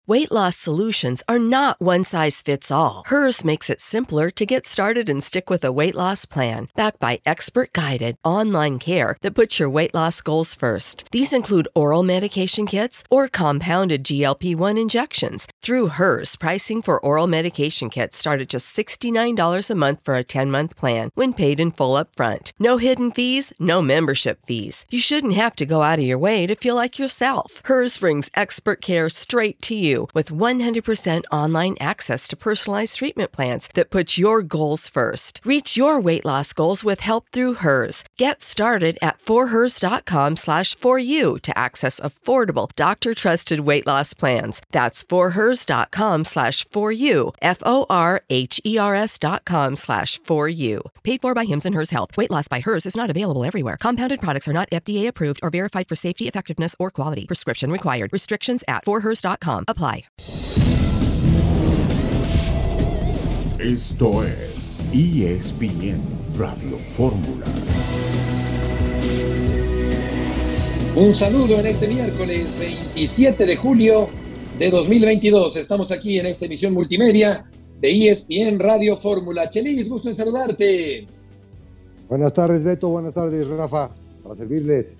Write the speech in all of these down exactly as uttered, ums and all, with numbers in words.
Weight loss solutions are not one size fits all. Hers makes it simpler to get started and stick with a weight loss plan, backed by expert-guided online care that puts your weight loss goals first. These include oral medication kits or compounded G L P one injections. Through Hers, pricing for oral medication kits start at just sixty-nine dollars a month for a ten-month plan when paid in full upfront. No hidden fees, no membership fees. You shouldn't have to go out of your way to feel like yourself. Hers brings expert care straight to you with one hundred percent online access to personalized treatment plans that put your goals first. Reach your weight loss goals with help through Hers. Get started at forhers.com slash for you to access affordable, doctor-trusted weight loss plans. That's forhers.com slash for you, F-O-R-H-E-R-S dot com slash for you. Paid for by Hims and Hers Health. Weight loss by Hers is not available everywhere. Compounded products are not F D A approved or verified for safety, effectiveness, or quality. Prescription required. Restrictions at for hers dot com. Apply. Esto es E S P N Radio Fórmula. Un saludo en este miércoles veintisiete de julio de dos mil veintidós. Estamos aquí en esta emisión multimedia de E S P N Radio Fórmula. Chelis, gusto en saludarte. Buenas tardes, Beto. Buenas tardes, Rafa. Para servirles.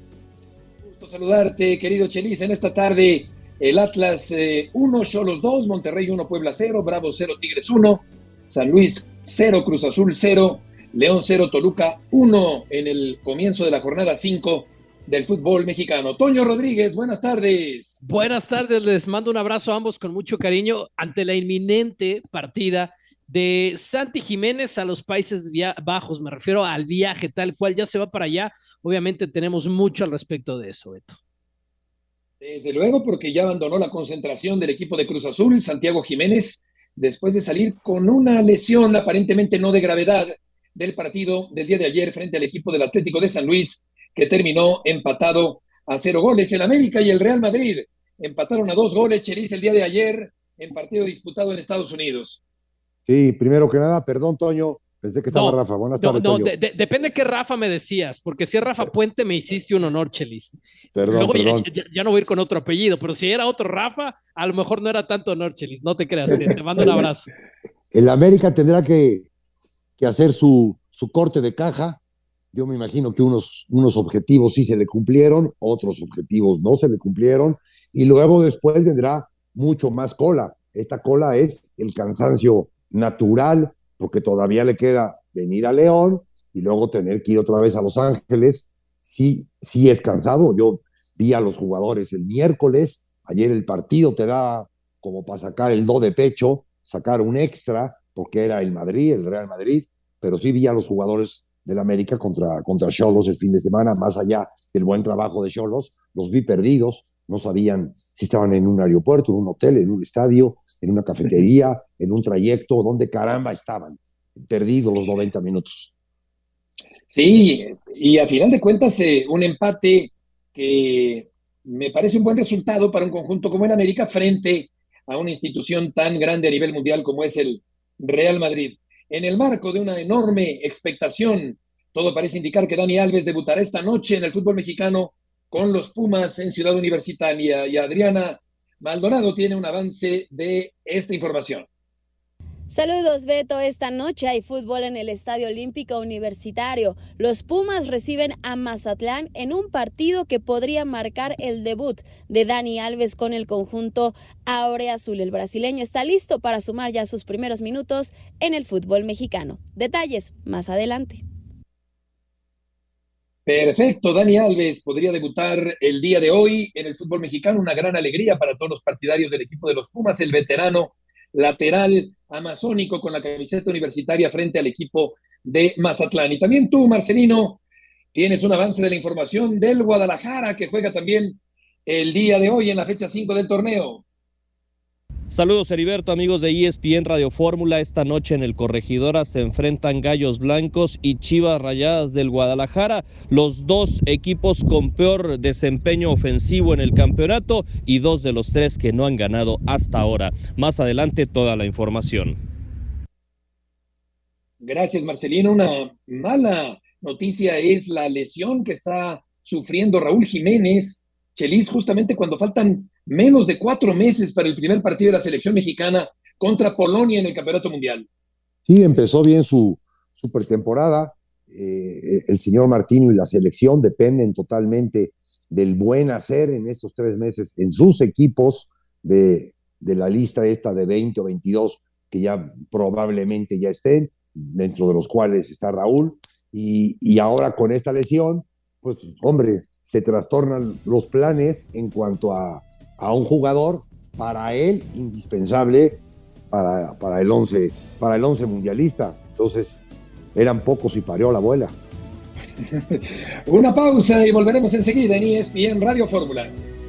Gusto saludarte, querido Chelis, en esta tarde. El Atlas eh, uno, Xolos dos, Monterrey uno, Puebla cero, Bravos cero, Tigres uno, San Luis cero, Cruz Azul cero, León cero, Toluca uno en el comienzo de la jornada cinco del fútbol mexicano. Toño Rodríguez, buenas tardes. Buenas tardes, les mando un abrazo a ambos con mucho cariño ante la inminente partida de Santi Jiménez a los Países Bajos. Me refiero al viaje tal cual, ya se va para allá. Obviamente tenemos mucho al respecto de eso, Beto. Desde luego, porque ya abandonó la concentración del equipo de Cruz Azul, Santiago Jiménez, después de salir con una lesión aparentemente no de gravedad del partido del día de ayer frente al equipo del Atlético de San Luis, que terminó empatado a cero goles. El América y el Real Madrid empataron a dos goles, Chelis, el día de ayer en partido disputado en Estados Unidos. Sí, primero que nada, perdón, Toño, pensé que estaba no, Rafa. Buenas no, tardes, no, Toño. de, de, depende qué Rafa me decías, porque si es Rafa Puente me hiciste un honor, Chelis. Perdón, Luego perdón. Ya, ya, ya no voy a ir con otro apellido, pero si era otro Rafa, a lo mejor no era tanto honor, Chelis, no te creas, te, te mando un abrazo. El América tendrá que, que hacer su, su corte de caja. Yo me imagino que unos, unos objetivos sí se le cumplieron, otros objetivos no se le cumplieron, y luego después vendrá mucho más cola. Esta cola es el cansancio natural, porque todavía le queda venir a León y luego tener que ir otra vez a Los Ángeles. Sí, sí es cansado. Yo vi a los jugadores el miércoles, ayer el partido te da como para sacar el do de pecho, sacar un extra, porque era el Madrid, el Real Madrid, pero sí vi a los jugadores del América contra, contra Xolos el fin de semana, más allá del buen trabajo de Xolos, los vi perdidos, no sabían si estaban en un aeropuerto, en un hotel, en un estadio, en una cafetería, en un trayecto, ¿dónde caramba estaban? Perdidos los noventa minutos. Sí, y a final de cuentas, eh, un empate que me parece un buen resultado para un conjunto como el América frente a una institución tan grande a nivel mundial como es el Real Madrid. En el marco de una enorme expectación, todo parece indicar que Dani Alves debutará esta noche en el fútbol mexicano con los Pumas en Ciudad Universitaria. Y Adriana Maldonado tiene un avance de esta información. Saludos, Beto. Esta noche hay fútbol en el Estadio Olímpico Universitario. Los Pumas reciben a Mazatlán en un partido que podría marcar el debut de Dani Alves con el conjunto aureazul. El brasileño está listo para sumar ya sus primeros minutos en el fútbol mexicano. Detalles más adelante. Perfecto, Dani Alves podría debutar el día de hoy en el fútbol mexicano. Una gran alegría para todos los partidarios del equipo de los Pumas. El veterano lateral amazónico con la camiseta universitaria frente al equipo de Mazatlán. Y también tú, Marcelino, tienes un avance de la información del Guadalajara, que juega también el día de hoy en la fecha cinco del torneo. Saludos, Heriberto, amigos de E S P N Radio Fórmula. Esta noche en el Corregidora se enfrentan Gallos Blancos y Chivas Rayadas del Guadalajara, los dos equipos con peor desempeño ofensivo en el campeonato y dos de los tres que no han ganado hasta ahora. Más adelante toda la información. Gracias, Marcelino. Una mala noticia es la lesión que está sufriendo Raúl Jiménez, Chelis, justamente cuando faltan menos de cuatro meses para el primer partido de la selección mexicana contra Polonia en el Campeonato Mundial. Sí, empezó bien su, su pretemporada. Eh, el señor Martino y la selección dependen totalmente del buen hacer en estos tres meses en sus equipos de, de la lista esta de veinte o veintidós que ya probablemente ya estén, dentro de los cuales está Raúl, y, y ahora con esta lesión, pues hombre, se trastornan los planes en cuanto a, a un jugador para él indispensable para, para el once para el once mundialista. Entonces eran pocos y parió la abuela. Una pausa y volveremos enseguida en E S P N Radio Fórmula.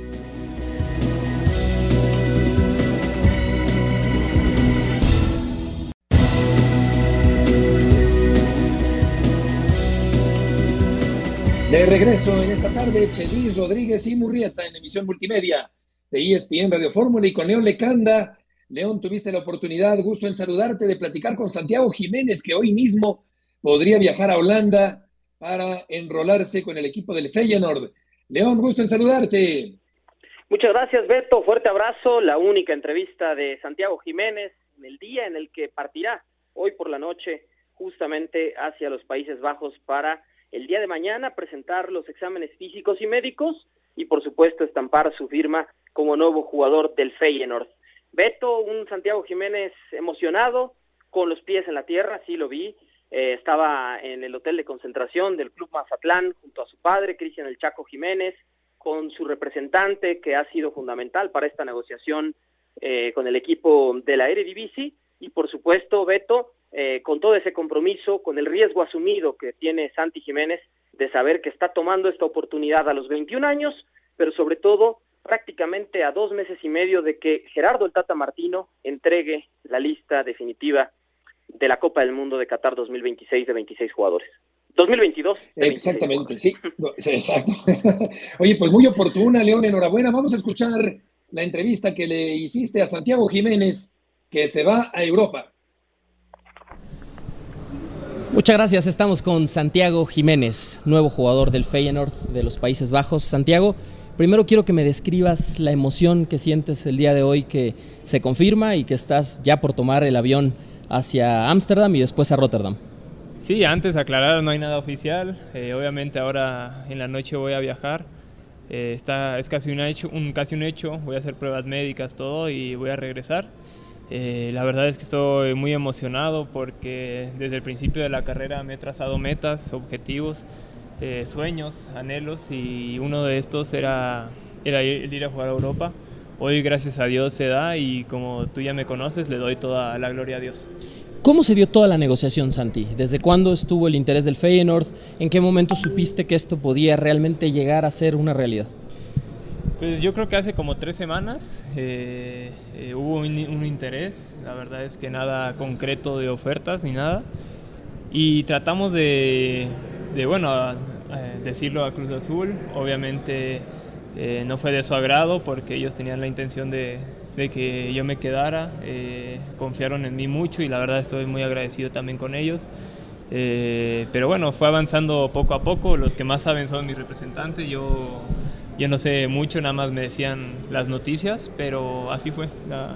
De regreso en esta tarde, Chelis Rodríguez y Murrieta en emisión multimedia de E S P N Radio Fórmula y con León Lecanda. León, tuviste la oportunidad, gusto en saludarte, de platicar con Santiago Jiménez, que hoy mismo podría viajar a Holanda para enrolarse con el equipo del Feyenoord. León, gusto en saludarte. Muchas gracias, Beto. Fuerte abrazo. La única entrevista de Santiago Jiménez en el día en el que partirá hoy por la noche justamente hacia los Países Bajos para el día de mañana presentar los exámenes físicos y médicos y por supuesto estampar su firma como nuevo jugador del Feyenoord. Beto, un Santiago Jiménez emocionado, con los pies en la tierra, sí lo vi. Eh, estaba en el hotel de concentración del Club Mazatlán junto a su padre, Cristian El Chaco Jiménez, con su representante que ha sido fundamental para esta negociación eh, con el equipo de la Eredivisie y por supuesto, Beto, eh, con todo ese compromiso, con el riesgo asumido que tiene Santi Jiménez de saber que está tomando esta oportunidad a los veintiún años, pero sobre todo prácticamente a dos meses y medio de que Gerardo el Tata Martino entregue la lista definitiva de la Copa del Mundo de Qatar dos mil veintiséis de veintiséis jugadores. dos mil veintidós. Exactamente, sí, exacto. Oye, pues muy oportuna, León, enhorabuena. Vamos a escuchar la entrevista que le hiciste a Santiago Jiménez, que se va a Europa. Muchas gracias, estamos con Santiago Jiménez, nuevo jugador del Feyenoord de los Países Bajos. Santiago, primero quiero que me describas la emoción que sientes el día de hoy que se confirma y que estás ya por tomar el avión hacia Ámsterdam y después a Rotterdam. Sí, antes de aclarar, no hay nada oficial. Eh, obviamente ahora en la noche voy a viajar. Eh, está, es casi un, hecho, un, casi un hecho, voy a hacer pruebas médicas, todo, y voy a regresar. Eh, la verdad es que estoy muy emocionado porque desde el principio de la carrera me he trazado metas, objetivos, eh, sueños, anhelos, y uno de estos era, era ir, ir a jugar a Europa. Hoy, gracias a Dios, se da y como tú ya me conoces, le doy toda la gloria a Dios. ¿Cómo se dio toda la negociación, Santi? ¿Desde cuándo estuvo el interés del Feyenoord? ¿En qué momento supiste que esto podía realmente llegar a ser una realidad? Pues yo creo que hace como tres semanas eh, eh, hubo un, un interés, la verdad es que nada concreto de ofertas ni nada, y tratamos de, de bueno, eh, decirlo a Cruz Azul. Obviamente eh, no fue de su agrado porque ellos tenían la intención de, de que yo me quedara, eh, confiaron en mí mucho y la verdad estoy muy agradecido también con ellos. Eh, pero bueno, fue avanzando poco a poco, los que más saben son mi representante, yo... Yo no sé mucho, nada más me decían las noticias, pero así fue la,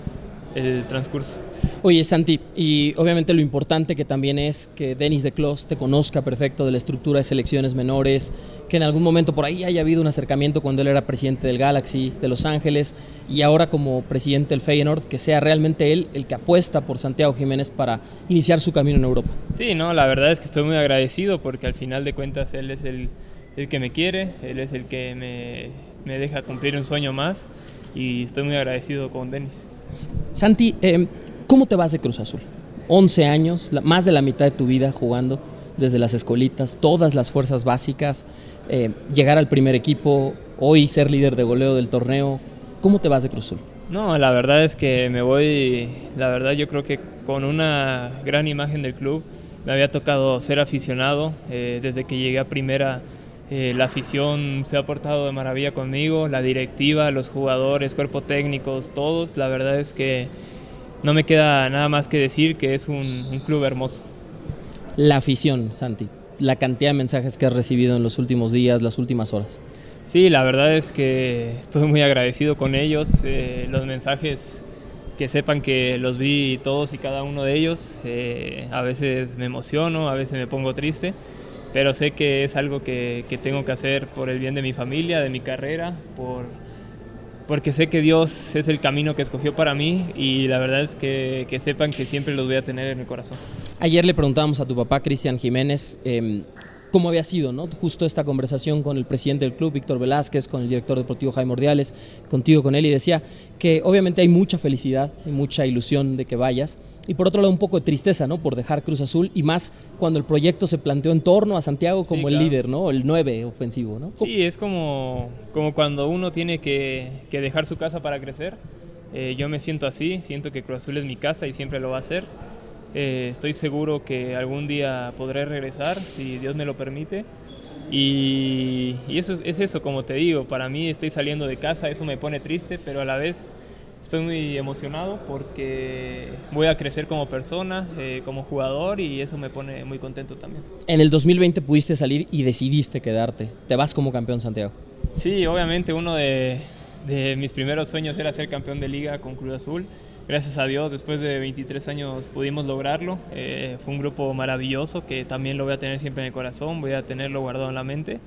el transcurso. Oye, Santi, y obviamente lo importante que también es que Denis de Clos te conozca perfecto de la estructura de selecciones menores, que en algún momento por ahí haya habido un acercamiento cuando él era presidente del Galaxy de Los Ángeles y ahora como presidente del Feyenoord, que sea realmente él el que apuesta por Santiago Jiménez para iniciar su camino en Europa. Sí, no, la verdad es que estoy muy agradecido porque al final de cuentas él es el... el que me quiere, él es el que me, me deja cumplir un sueño más y estoy muy agradecido con Denis. Santi, eh, ¿cómo te vas de Cruz Azul? once años, la, más de la mitad de tu vida jugando desde las escolitas, todas las fuerzas básicas, eh, llegar al primer equipo, hoy ser líder de goleo del torneo. ¿Cómo te vas de Cruz Azul? No, la verdad es que me voy, la verdad yo creo que con una gran imagen del club. Me había tocado ser aficionado, eh, desde que llegué a primera. Eh, la afición se ha portado de maravilla conmigo, la directiva, los jugadores, cuerpo técnicos, todos. La verdad es que no me queda nada más que decir que es un, un club hermoso. La afición, Santi, la cantidad de mensajes que has recibido en los últimos días, las últimas horas. Sí, la verdad es que estoy muy agradecido con ellos, eh, los mensajes que sepan que los vi todos y cada uno de ellos, eh, a veces me emociono, a veces me pongo triste, pero sé que es algo que, que tengo que hacer por el bien de mi familia, de mi carrera, por, porque sé que Dios es el camino que escogió para mí y la verdad es que, que sepan que siempre los voy a tener en el corazón. Ayer le preguntábamos a tu papá, Cristian Jiménez, eh, cómo había sido, ¿no? Justo esta conversación con el presidente del club, Víctor Velázquez, con el director deportivo Jaime Ordiales, contigo, con él, y decía que obviamente hay mucha felicidad y mucha ilusión de que vayas, y por otro lado un poco de tristeza, ¿no? Por dejar Cruz Azul, y más cuando el proyecto se planteó en torno a Santiago como sí, claro. el líder, ¿no? El nueve ofensivo, ¿no? Sí, es como, como cuando uno tiene que, que dejar su casa para crecer. Eh, yo me siento así, siento que Cruz Azul es mi casa y siempre lo va a ser. Eh, estoy seguro que algún día podré regresar, si Dios me lo permite. Y, y eso es eso, como te digo, para mí estoy saliendo de casa, eso me pone triste, pero a la vez estoy muy emocionado porque voy a crecer como persona, eh, como jugador, y eso me pone muy contento también. En el dos mil veinte pudiste salir y decidiste quedarte. ¿Te vas como campeón, Santiago? Sí, obviamente uno de, de mis primeros sueños era ser campeón de liga con Cruz Azul. Gracias a Dios, después de veintitrés años pudimos lograrlo. Eh, fue un grupo maravilloso que también lo voy a tener siempre en el corazón, voy a tenerlo guardado en la mente.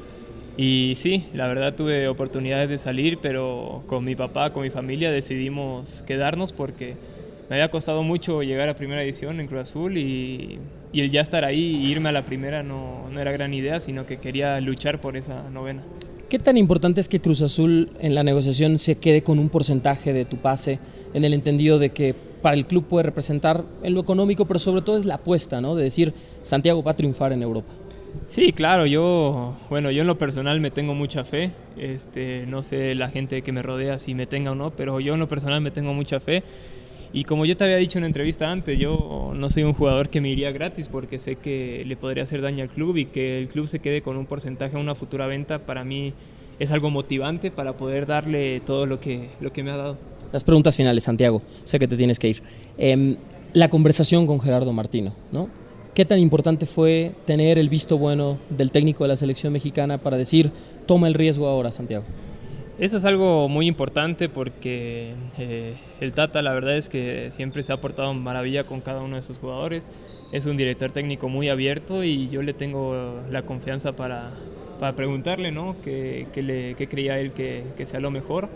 Y sí, la verdad tuve oportunidades de salir, pero con mi papá, con mi familia decidimos quedarnos porque me había costado mucho llegar a primera edición en Cruz Azul y, y el ya estar ahí e irme a la primera no, no era gran idea, sino que quería luchar por esa novena. ¿Qué tan importante es que Cruz Azul en la negociación se quede con un porcentaje de tu pase, en el entendido de que para el club puede representar en lo económico, pero sobre todo es la apuesta, ¿no? De decir, Santiago va a triunfar en Europa. Sí, claro, yo, bueno, yo en lo personal me tengo mucha fe, este, no sé la gente que me rodea si me tenga o no, pero yo en lo personal me tengo mucha fe. Y como yo te había dicho en una entrevista antes, yo no soy un jugador que me iría gratis porque sé que le podría hacer daño al club, y que el club se quede con un porcentaje a una futura venta para mí es algo motivante para poder darle todo lo que, lo que me ha dado. Las preguntas finales, Santiago, sé que te tienes que ir. Eh, la conversación con Gerardo Martino, ¿no? ¿Qué tan importante fue tener el visto bueno del técnico de la selección mexicana para decir, toma el riesgo ahora, Santiago? Eso es algo muy importante porque eh, el Tata, la verdad es que siempre se ha portado maravilla con cada uno de sus jugadores. Es un director técnico muy abierto y yo le tengo la confianza para, para preguntarle, ¿no? qué, qué, le, qué creía él que, que sea lo mejor.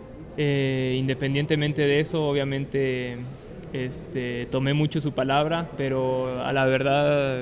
Eh, independientemente de eso, obviamente este, tomé mucho su palabra, pero a la verdad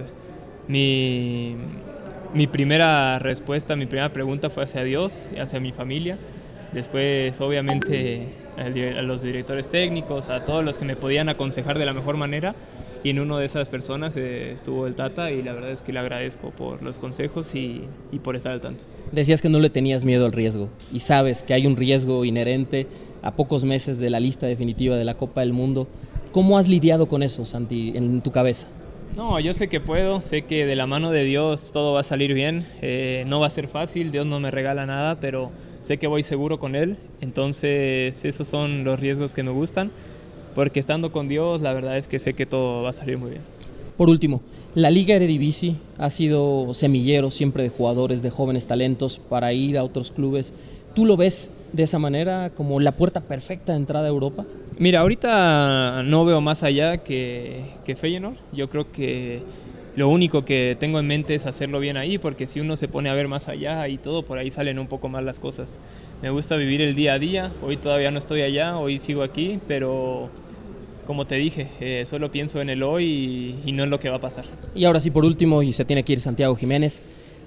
mi... Mi primera respuesta, mi primera pregunta fue hacia Dios, hacia mi familia. Después, obviamente, a los directores técnicos, a todos los que me podían aconsejar de la mejor manera. Y en una de esas personas eh, estuvo el Tata, y la verdad es que le agradezco por los consejos y, y por estar al tanto. Decías que no le tenías miedo al riesgo, y sabes que hay un riesgo inherente a pocos meses de la lista definitiva de la Copa del Mundo. ¿Cómo has lidiado con eso, Santi, en tu cabeza? No, yo sé que puedo, sé que de la mano de Dios todo va a salir bien, eh, no va a ser fácil, Dios no me regala nada, pero sé que voy seguro con Él, entonces esos son los riesgos que me gustan, porque estando con Dios la verdad es que sé que todo va a salir muy bien. Por último, la Liga Eredivisie ha sido semillero siempre de jugadores, de jóvenes talentos para ir a otros clubes. ¿Tú lo ves de esa manera como la puerta perfecta de entrada a Europa? Mira, ahorita no veo más allá que, que Feyenoord. Yo creo que lo único que tengo en mente es hacerlo bien ahí, porque si uno se pone a ver más allá y todo, por ahí salen un poco más las cosas. Me gusta vivir el día a día, hoy todavía no estoy allá, hoy sigo aquí, pero como te dije, eh, solo pienso en el hoy y, y no en lo que va a pasar. Y ahora sí, por último, y se tiene que ir Santiago Jiménez,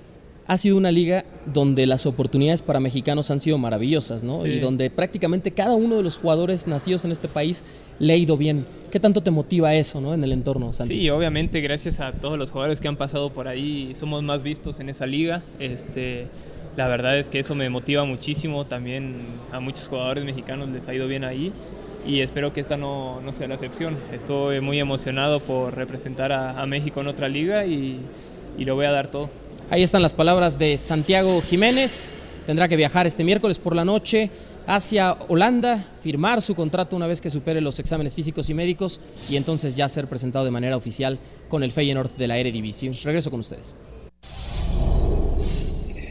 ha sido una liga donde las oportunidades para mexicanos han sido maravillosas, ¿no? Sí. Y donde prácticamente cada uno de los jugadores nacidos en este país le ha ido bien. ¿Qué tanto te motiva eso, ¿no? En el entorno, Santi? Sí, obviamente gracias a todos los jugadores que han pasado por ahí somos más vistos en esa liga. Este, la verdad es que eso me motiva muchísimo. También a muchos jugadores mexicanos les ha ido bien ahí y espero que esta no, no sea la excepción. Estoy muy emocionado por representar a, a México en otra liga y, y lo voy a dar todo. Ahí están las palabras de Santiago Jiménez. Tendrá que viajar este miércoles por la noche hacia Holanda, firmar su contrato una vez que supere los exámenes físicos y médicos y entonces ya ser presentado de manera oficial con el Feyenoord de la Eredivisie. Regreso con ustedes.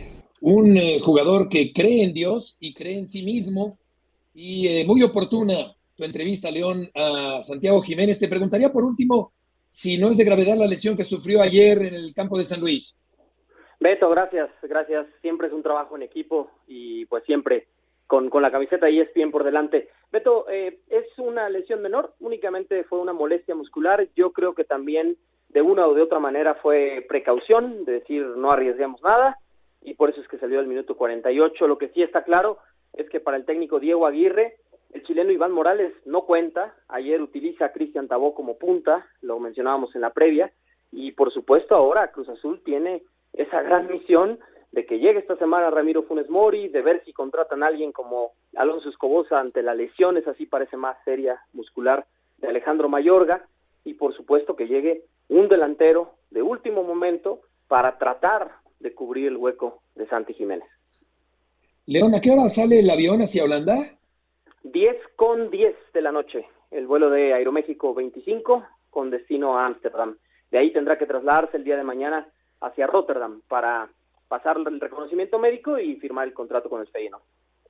un eh, jugador que cree en Dios y cree en sí mismo. Y eh, muy oportuna tu entrevista, León, a Santiago Jiménez. Te preguntaría por último si no es de gravedad la lesión que sufrió ayer en el campo de San Luis. Beto, gracias, gracias. Siempre es un trabajo en equipo y pues siempre con, con la camiseta E S P N por delante. Beto, eh, es una lesión menor, únicamente fue una molestia muscular. Yo creo que también de una o de otra manera fue precaución, de decir no arriesguemos nada, y por eso es que salió al minuto cuarenta y ocho. Lo que sí está claro es que para el técnico Diego Aguirre, el chileno Iván Morales no cuenta. Ayer utiliza a Cristian Tabó como punta, lo mencionábamos en la previa, y por supuesto ahora Cruz Azul tiene esa gran misión de que llegue esta semana Ramiro Funes Mori, de ver si contratan a alguien como Alonso Escobosa ante la lesión, esa sí parece más seria, muscular, de Alejandro Mayorga, y por supuesto que llegue un delantero de último momento para tratar de cubrir el hueco de Santi Jiménez. León, ¿a qué hora sale el avión hacia Holanda? diez con diez de la noche, el vuelo de Aeroméxico veinticinco con destino a Ámsterdam. De ahí tendrá que trasladarse el día de mañana hacia Rotterdam para pasar el reconocimiento médico y firmar el contrato con el Feyenoord.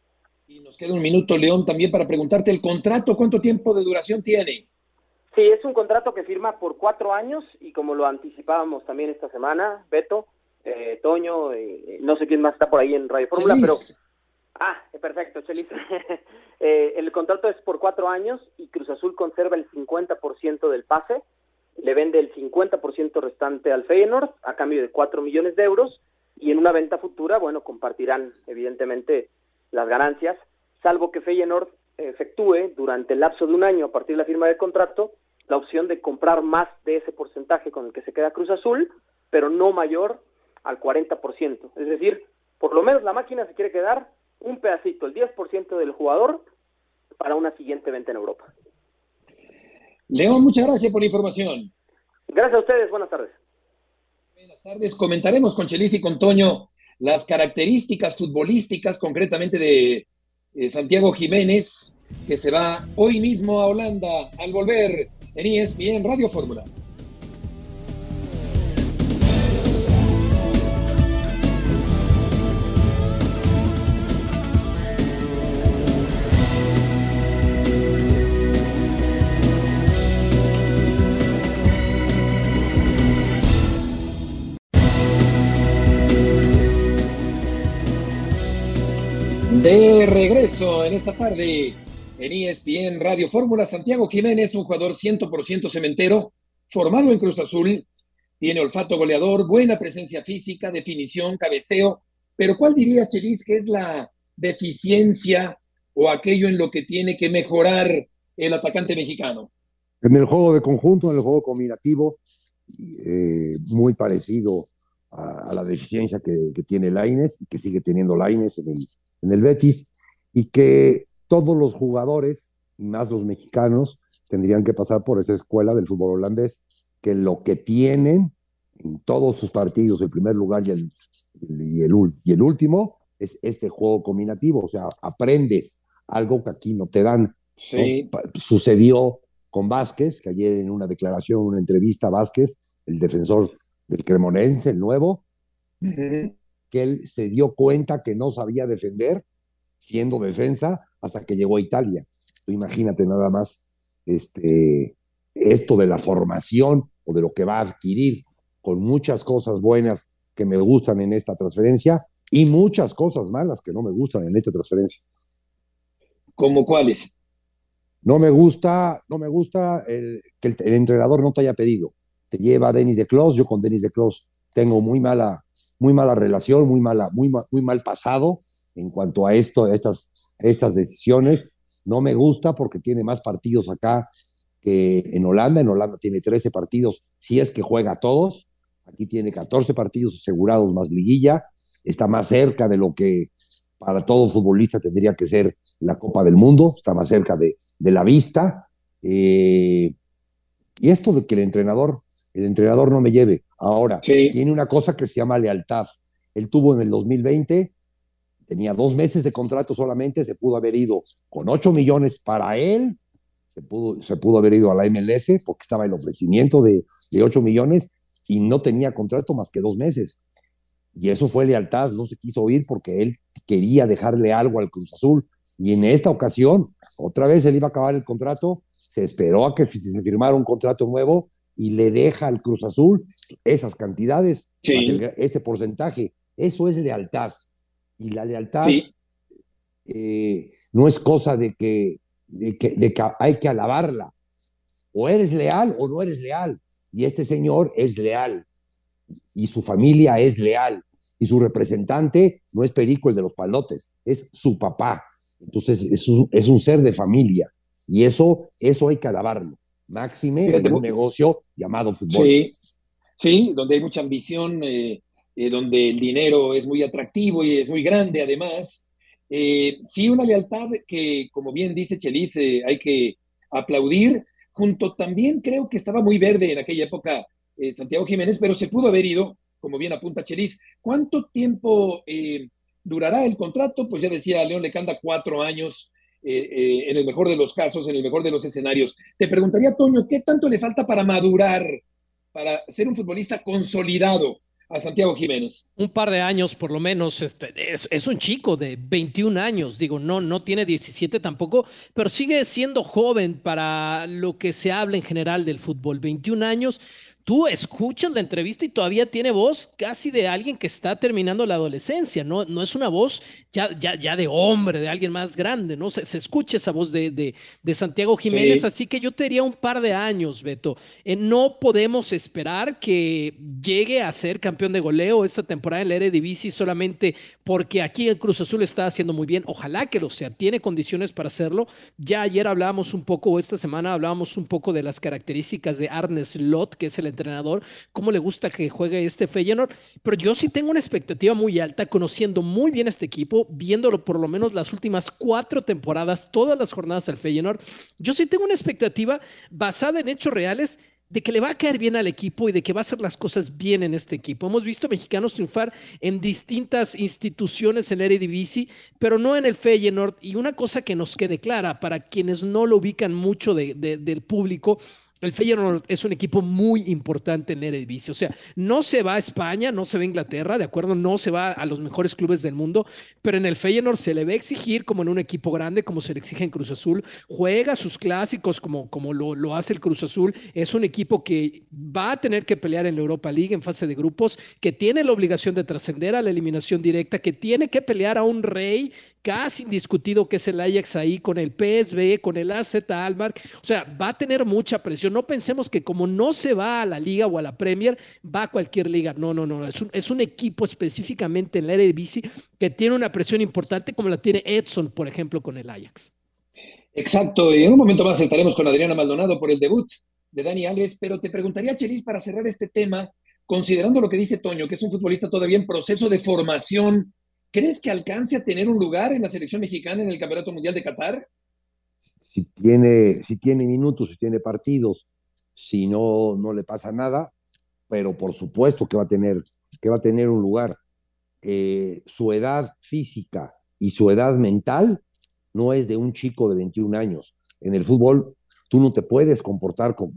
Y nos queda un minuto, León, también para preguntarte el contrato, ¿cuánto tiempo de duración tiene? Sí, es un contrato que firma por cuatro años y como lo anticipábamos también esta semana, Beto, eh, Toño, eh, no sé quién más está por ahí en Radio Fórmula, pero... Ah, perfecto, Chelis. eh, el contrato es por cuatro años y Cruz Azul conserva el cincuenta por ciento del pase, le vende el cincuenta por ciento restante al Feyenoord a cambio de cuatro millones de euros y en una venta futura, bueno, compartirán evidentemente las ganancias, salvo que Feyenoord efectúe durante el lapso de un año a partir de la firma del contrato la opción de comprar más de ese porcentaje con el que se queda Cruz Azul, pero no mayor al cuarenta por ciento. Es decir, por lo menos la máquina se quiere quedar un pedacito, el diez por ciento del jugador, para una siguiente venta en Europa. León, muchas gracias por la información. Gracias a ustedes, buenas tardes. Buenas tardes, comentaremos con Chelis y con Toño las características futbolísticas, concretamente de eh, Santiago Jiménez, que se va hoy mismo a Holanda al volver en E S P N Radio Fórmula. De regreso en esta tarde en E S P N Radio Fórmula, Santiago Jiménez, un jugador cien por ciento cementero, formado en Cruz Azul, tiene olfato goleador, buena presencia física, definición, cabeceo, pero ¿cuál dirías, Chelis, que es la deficiencia o aquello en lo que tiene que mejorar el atacante mexicano? En el juego de conjunto, en el juego combinativo, eh, muy parecido a, a la deficiencia que, que tiene Lainez y que sigue teniendo Lainez en el en el Betis, y que todos los jugadores, y más los mexicanos, tendrían que pasar por esa escuela del fútbol holandés, que lo que tienen en todos sus partidos, el primer lugar y el, y el, y el último, es este juego combinativo. O sea, aprendes algo que aquí no te dan. Sí. ¿No? Sucedió con Vázquez, que ayer en una declaración, una entrevista, Vázquez, el defensor del Cremonense, el nuevo, uh-huh. que él se dio cuenta que no sabía defender siendo defensa hasta que llegó a Italia. Tú imagínate nada más este, esto de la formación o de lo que va a adquirir, con muchas cosas buenas que me gustan en esta transferencia y muchas cosas malas que no me gustan en esta transferencia. ¿Cómo cuáles? No me gusta, no me gusta el, que el, el entrenador no te haya pedido. Te lleva a Denis de Clos, yo con Denis de Clos tengo muy mala muy mala relación, muy mala, muy, muy mal pasado en cuanto a esto, a estas, estas decisiones. No me gusta porque tiene más partidos acá que en Holanda. En Holanda tiene trece partidos, si es que juega todos. Aquí tiene catorce partidos asegurados más liguilla. Está más cerca de lo que para todo futbolista tendría que ser la Copa del Mundo. Está más cerca de, de la vista. Eh, y esto de que el entrenador, el entrenador no me lleve. Ahora, sí. Tiene una cosa que se llama lealtad. Él tuvo en el dos mil veinte, tenía dos meses de contrato solamente, se pudo haber ido con ocho millones para él, se pudo, se pudo haber ido a la M L S porque estaba el ofrecimiento de, de ocho millones y no tenía contrato más que dos meses. Y eso fue lealtad, no se quiso ir porque él quería dejarle algo al Cruz Azul. Y en esta ocasión, otra vez él iba a acabar el contrato, se esperó a que se firmara un contrato nuevo y le deja al Cruz Azul esas cantidades, Sí. más el, ese porcentaje. Eso es lealtad. Y la lealtad Sí. eh, no es cosa de que, de, que, de que hay que alabarla. O eres leal o no eres leal. Y este señor es leal. Y su familia es leal. Y su representante no es Perico el de los Palotes, es su papá. Entonces es un, es un ser de familia. Y eso, eso hay que alabarlo. Máxime Fíjate, en un negocio llamado fútbol. Sí, sí, donde hay mucha ambición, eh, eh, donde el dinero es muy atractivo y es muy grande además. Eh, sí, una lealtad que, como bien dice Chelis, eh, hay que aplaudir. Junto también creo que estaba muy verde en aquella época eh, Santiago Jiménez, pero se pudo haber ido, como bien apunta Chelis. ¿Cuánto tiempo eh, durará el contrato? Pues ya decía León Lecanda, cuatro años. Eh, eh, en el mejor de los casos, en el mejor de los escenarios. Te preguntaría, Toño, ¿qué tanto le falta para madurar, para ser un futbolista consolidado a Santiago Jiménez? Un par de años por lo menos. Este, es, es un chico de veintiún años, digo, no, no tiene diecisiete tampoco, pero sigue siendo joven para lo que se habla en general del fútbol. veintiún años. Tú escuchas la entrevista y todavía tiene voz casi de alguien que está terminando la adolescencia, no, no es una voz ya, ya, ya de hombre, de alguien más grande, ¿no? Se, se escucha esa voz de, de, de Santiago Jiménez, Sí. así que yo te diría un par de años, Beto. Eh, no podemos esperar que llegue a ser campeón de goleo esta temporada en la Eredivisie solamente porque aquí el Cruz Azul está haciendo muy bien. Ojalá que lo sea, tiene condiciones para hacerlo. Ya ayer hablábamos un poco, o esta semana hablábamos un poco de las características de Arne Slot, que es el entrenador, cómo le gusta que juegue este Feyenoord, pero yo sí tengo una expectativa muy alta, conociendo muy bien este equipo, viéndolo por lo menos las últimas cuatro temporadas, todas las jornadas al Feyenoord, yo sí tengo una expectativa basada en hechos reales de que le va a caer bien al equipo y de que va a hacer las cosas bien en este equipo. Hemos visto mexicanos triunfar en distintas instituciones en la Eredivisie, pero no en el Feyenoord. Y una cosa que nos quede clara, para quienes no lo ubican mucho de, de, del público, el Feyenoord es un equipo muy importante en la Eredivisie. O sea, no se va a España, no se va a Inglaterra, ¿de acuerdo? No se va a los mejores clubes del mundo, pero en el Feyenoord se le va a exigir como en un equipo grande, como se le exige en Cruz Azul. Juega sus clásicos como, como lo, lo hace el Cruz Azul. Es un equipo que va a tener que pelear en la Europa League en fase de grupos, que tiene la obligación de trascender a la eliminación directa, que tiene que pelear a un rey casi indiscutido que es el Ajax ahí, con el P S V, con el A Z Alkmaar. O sea, va a tener mucha presión. No pensemos que como no se va a la Liga o a la Premier, va a cualquier liga. No, no, no. Es un, es un equipo específicamente en la Eredivisie que tiene una presión importante como la tiene Edson, por ejemplo, con el Ajax. Exacto. Y en un momento más estaremos con Adriana Maldonado por el debut de Dani Alves, pero te preguntaría, Chelis, para cerrar este tema, considerando lo que dice Toño, que es un futbolista todavía en proceso de formación, ¿crees que alcance a tener un lugar en la selección mexicana en el Campeonato Mundial de Qatar? Si tiene, si tiene minutos, si tiene partidos, si no, no le pasa nada, pero por supuesto que va a tener, que va a tener un lugar. Eh, su edad física y su edad mental no es de un chico de veintiún años. En el fútbol tú no te puedes comportar como...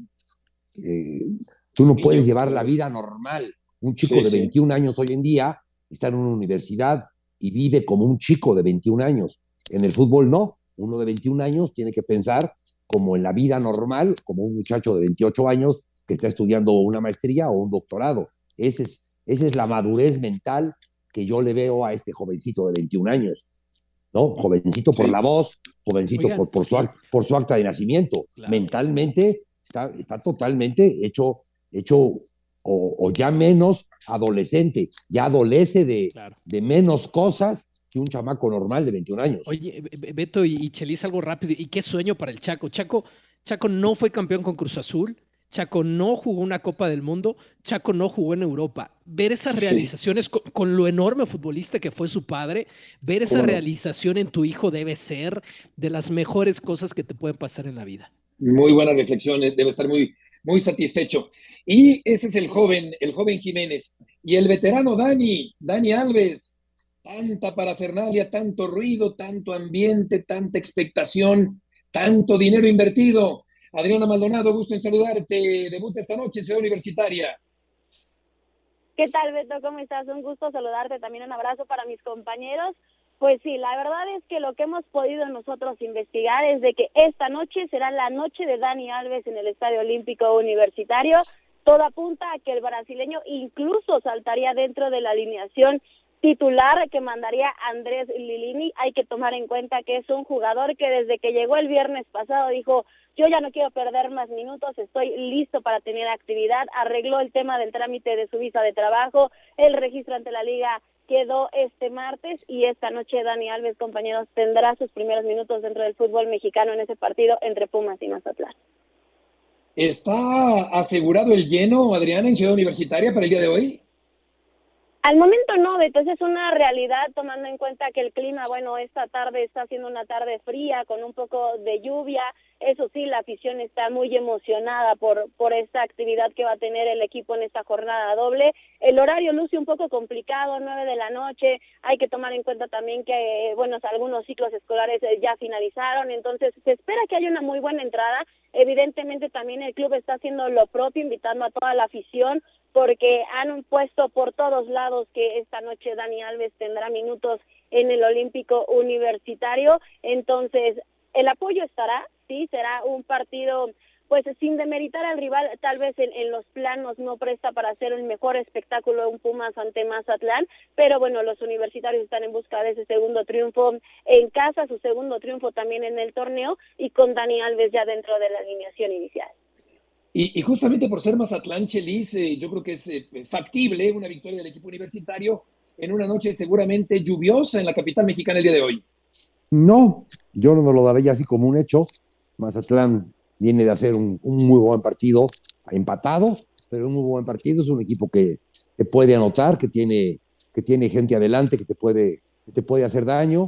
Eh, tú no Niño. puedes llevar la vida normal. Un chico Sí, de sí. veintiún años hoy en día está en una universidad y vive como un chico de veintiún años. En el fútbol no. Uno de veintiún años tiene que pensar como en la vida normal, como un muchacho de veintiocho años que está estudiando una maestría o un doctorado. Ese es, esa es la madurez mental que yo le veo a este jovencito de veintiún años, ¿no? Jovencito por Sí. la voz, jovencito Oigan, por, por, su, act- por su acta de nacimiento. Claro. Mentalmente está, está totalmente hecho, hecho o, o ya menos adolescente, ya adolece de, Claro. de menos cosas que un chamaco normal de veintiún años. Oye, Beto y, y Chelis, algo rápido. ¿Y qué sueño para el Chaco? Chaco, Chaco no fue campeón con Cruz Azul. Chaco no jugó una Copa del Mundo. Chaco no jugó en Europa. Ver esas Sí. realizaciones con, con lo enorme futbolista que fue su padre, ver esa ¿Cómo no? realización en tu hijo debe ser de las mejores cosas que te pueden pasar en la vida. Muy buena reflexión, eh, debe estar muy, muy satisfecho. Y ese es el joven, el joven Jiménez. Y el veterano Dani, Dani Alves, tanta parafernalia, tanto ruido, tanto ambiente, tanta expectación, tanto dinero invertido. Adriana Maldonado, gusto en saludarte. Debuta esta noche en Ciudad Universitaria. ¿Qué tal, Beto? ¿Cómo estás? Un gusto saludarte, también un abrazo para mis compañeros. Pues sí, la verdad es que lo que hemos podido nosotros investigar es de que esta noche será la noche de Dani Alves en el Estadio Olímpico Universitario. Todo apunta a que el brasileño incluso saltaría dentro de la alineación titular que mandaría Andrés Lilini. Hay que tomar en cuenta que es un jugador que desde que llegó el viernes pasado dijo: yo ya no quiero perder más minutos, estoy listo para tener actividad. Arregló el tema del trámite de su visa de trabajo, el registro ante la liga quedó este martes y esta noche Dani Alves, compañeros, tendrá sus primeros minutos dentro del fútbol mexicano en ese partido entre Pumas y Mazatlán. ¿Está asegurado el lleno, Adriana, en Ciudad Universitaria para el día de hoy? Al momento no, Beto, esa es una realidad tomando en cuenta que el clima, bueno, esta tarde está siendo una tarde fría con un poco de lluvia. Eso sí, la afición está muy emocionada por, por esta actividad que va a tener el equipo en esta jornada doble. El horario luce un poco complicado, nueve de la noche. Hay que tomar en cuenta también que, bueno, algunos ciclos escolares ya finalizaron, entonces se espera que haya una muy buena entrada. Evidentemente también el club está haciendo lo propio, invitando a toda la afición, porque han puesto por todos lados que esta noche Dani Alves tendrá minutos en el Olímpico Universitario. Entonces, el apoyo estará, sí, será un partido, pues sin demeritar al rival, tal vez en, en los planos no presta para hacer el mejor espectáculo de un Pumas ante Mazatlán, pero bueno, los universitarios están en busca de ese segundo triunfo en casa, su segundo triunfo también en el torneo, y con Dani Alves ya dentro de la alineación inicial. Y, y justamente por ser Mazatlán, Chelis, eh, yo creo que es eh, factible una victoria del equipo universitario en una noche seguramente lluviosa en la capital mexicana el día de hoy. No, yo no me lo daría así como un hecho. Mazatlán viene de hacer un, un muy buen partido, empatado, pero un muy buen partido. Es un equipo que, que puede anotar, que tiene, que tiene gente adelante, que te puede, que te puede hacer daño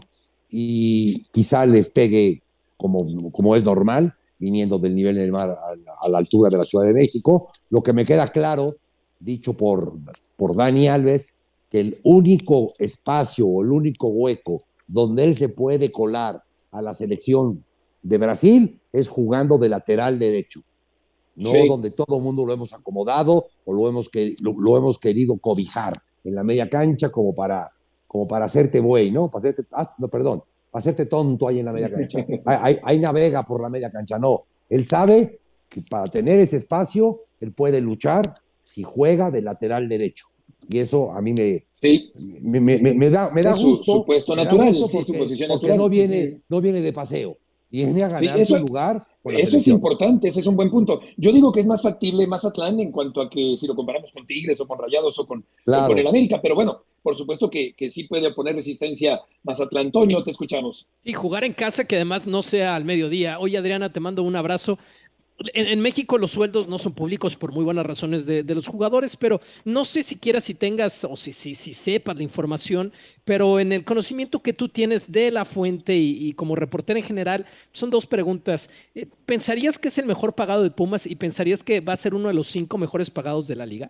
y quizá les pegue como, como es normal, viniendo del nivel del mar a la, a la altura de la Ciudad de México. Lo que me queda claro, dicho por, por Dani Alves, que el único espacio o el único hueco donde él se puede colar a la selección de Brasil es jugando de lateral derecho, no sí. donde todo el mundo lo hemos acomodado o lo hemos, que, lo, lo hemos querido cobijar en la media cancha como para, como para hacerte buey, ¿no? Para hacerte, ah, no, perdón, para hacerte tonto ahí en la media cancha. Ahí, ahí navega por la media cancha, no. Él sabe que para tener ese espacio, él puede luchar si juega de lateral derecho. Y eso a mí me, sí. me, me, me, me da, me da es gusto. Su, su puesto natural, gusto porque, sí, su posición porque natural. no viene, no viene de paseo. Viene a ganar sí, eso, su lugar. Con la eso selección. es importante, ese es un buen punto. Yo digo que es más factible Mazatlán en cuanto a que si lo comparamos con Tigres o con Rayados o con, claro. o con el América, pero bueno, por supuesto que, que sí puede poner resistencia Mazatlán. Toño, te escuchamos. Y jugar en casa que además no sea al mediodía. Oye, Adriana, te mando un abrazo. En, en México los sueldos no son públicos por muy buenas razones de, de los jugadores, pero no sé siquiera si tengas o si, si, si sepas la información, pero en el conocimiento que tú tienes de la fuente y, y como reportera en general, son dos preguntas. ¿Pensarías que es el mejor pagado de Pumas y pensarías que va a ser uno de los cinco mejores pagados de la liga?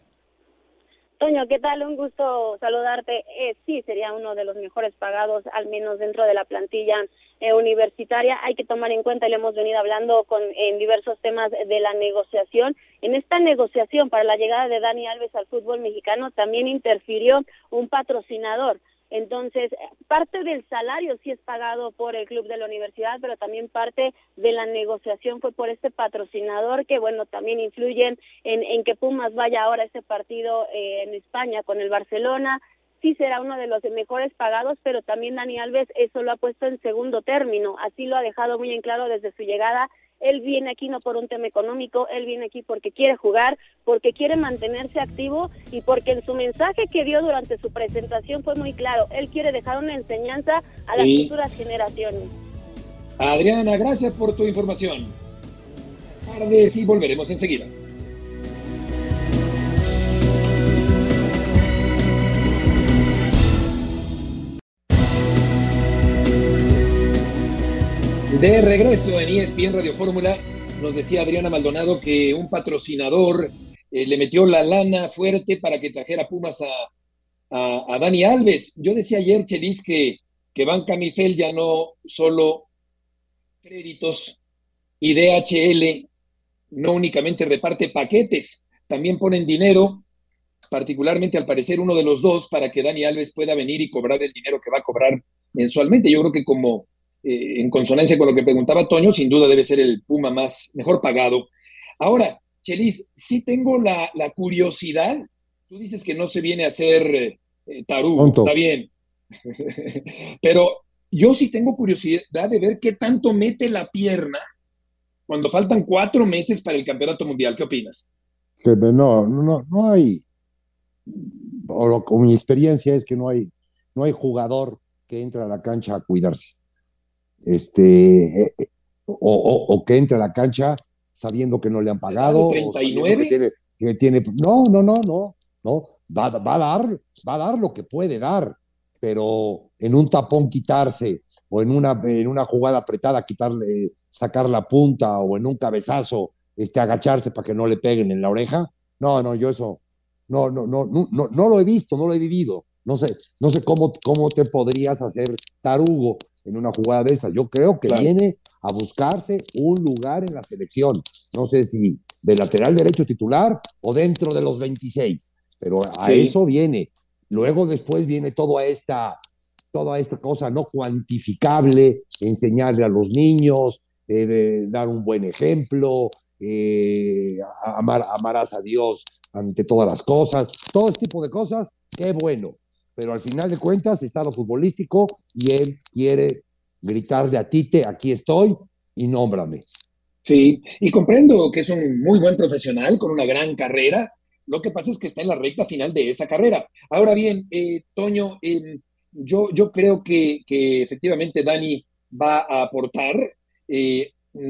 Toño, ¿qué tal? Un gusto saludarte. Eh, sí, sería uno de los mejores pagados, al menos dentro de la plantilla eh, universitaria. Hay que tomar en cuenta, y le hemos venido hablando con, en diversos temas de la negociación. En esta negociación para la llegada de Dani Alves al fútbol mexicano también interfirió un patrocinador. Entonces, parte del salario sí es pagado por el club de la universidad, pero también parte de la negociación fue por este patrocinador que, bueno, también influyen en, en que Pumas vaya ahora a este partido eh, en España con el Barcelona. Sí será uno de los mejores pagados, pero también Dani Alves eso lo ha puesto en segundo término. Así lo ha dejado muy en claro desde su llegada. Él viene aquí no por un tema económico, él viene aquí porque quiere jugar, porque quiere mantenerse activo y porque en su mensaje que dio durante su presentación fue muy claro. Él quiere dejar una enseñanza a las sí. futuras generaciones. Adriana, gracias por tu información. Tardes y volveremos enseguida. De regreso en E S P N Radio Fórmula, nos decía Adriana Maldonado que un patrocinador eh, le metió la lana fuerte para que trajera Pumas a, a, a Dani Alves. Yo decía ayer, Chelis, que, que Banca Mifel ya no solo créditos y D H L no únicamente reparte paquetes, también ponen dinero particularmente al parecer uno de los dos, para que Dani Alves pueda venir y cobrar el dinero que va a cobrar mensualmente. Yo creo que como eh, en consonancia con lo que preguntaba Toño, sin duda debe ser el Puma más mejor pagado. Ahora, Chelis, sí tengo la, la curiosidad. Tú dices que no se viene a hacer eh, tarugo, Tonto. Está bien. Pero yo sí tengo curiosidad de ver qué tanto mete la pierna cuando faltan cuatro meses para el Campeonato Mundial. ¿Qué opinas? Que no, no, no hay, o lo, o mi experiencia es que no hay, no hay jugador que entre a la cancha a cuidarse. Este, eh, o, o, o que entre a la cancha sabiendo que no le han pagado, o sabiendo que tiene, que tiene, no, no, no, no, no, va, va a dar, va a dar lo que puede dar, pero en un tapón quitarse, o en una, en una jugada apretada quitarle, sacar la punta, o en un cabezazo, este, agacharse para que no le peguen en la oreja, no, no, yo eso, no, no, no, no, no, no lo he visto, no lo he vivido, no sé, no sé cómo, cómo te podrías hacer tarugo en una jugada de esas. Yo creo que claro. viene a buscarse un lugar en la selección. No sé si de lateral derecho titular o dentro de los veintiséis, pero a sí. eso viene. Luego después viene toda esta, toda esta cosa no cuantificable, enseñarle a los niños, eh, de dar un buen ejemplo, eh, amar, amarás a Dios ante todas las cosas, todo este tipo de cosas, qué bueno. Pero al final de cuentas está lo futbolístico y él quiere gritarle a Tite, aquí estoy y nómbrame. Sí, y comprendo que es un muy buen profesional con una gran carrera. Lo que pasa es que está en la recta final de esa carrera. Ahora bien, eh, Toño, eh, yo, yo creo que, que efectivamente Dani va a aportar. Eh,